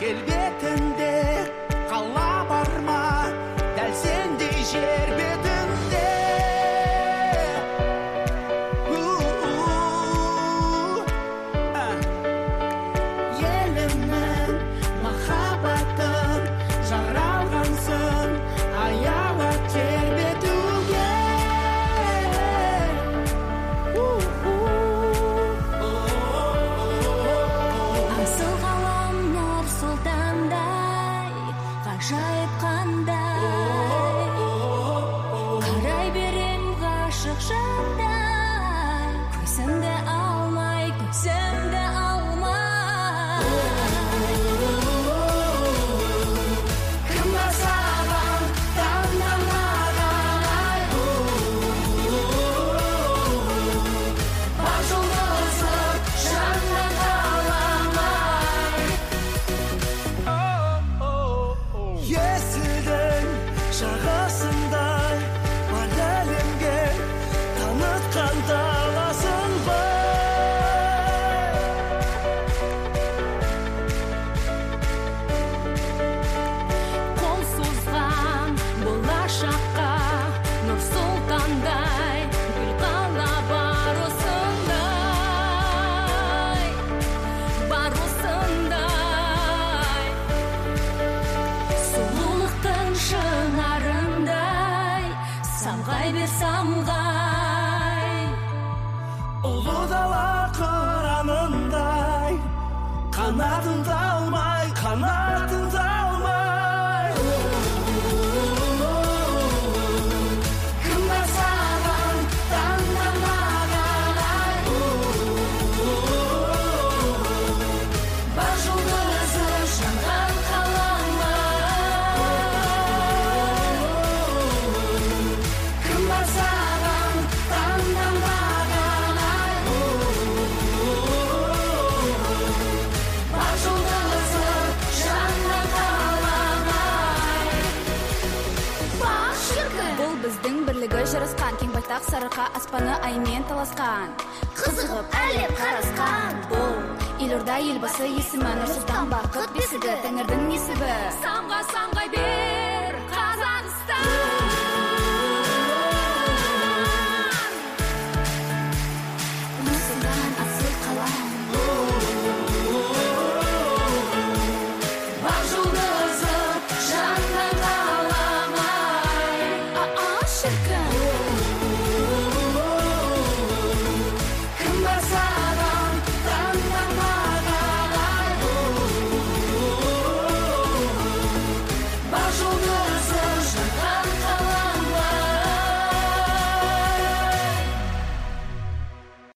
келбетінде қала барма дәл сендей жер бетінде елімнің махаббатын жаралғансың аяла тербетуге асыл ғалам нұр сұлтандай ғажайып қандай қарай берем ғашық жандай көзімді алмай көзімді алмай кім бар саған таңдамаған бар жұлдызы жаннан қаламай есілдің жағасындай бар әлемге танытқан даласын қол созған болашаққа нұр сұлтандай гүл қала бар осындай сұлулықтың шынарындай самғай бер самғай ұлы дала қыранындай қанатын талмай қанатын талмай кім бар саған таңдамаған бар жұлдызы жанған қаламай кім бар саған таңдамаған бар жұлдызы жанған қаламай бақ шіркін бұл біздің бірлігі жарасқан кең байтақ сарыарқа аспаны аймен таласқан қызығып әлем қарасқан бұл елорда елбасы есімі нұр сұлтан бақыт бесігі тәңірдің несібі самғай бер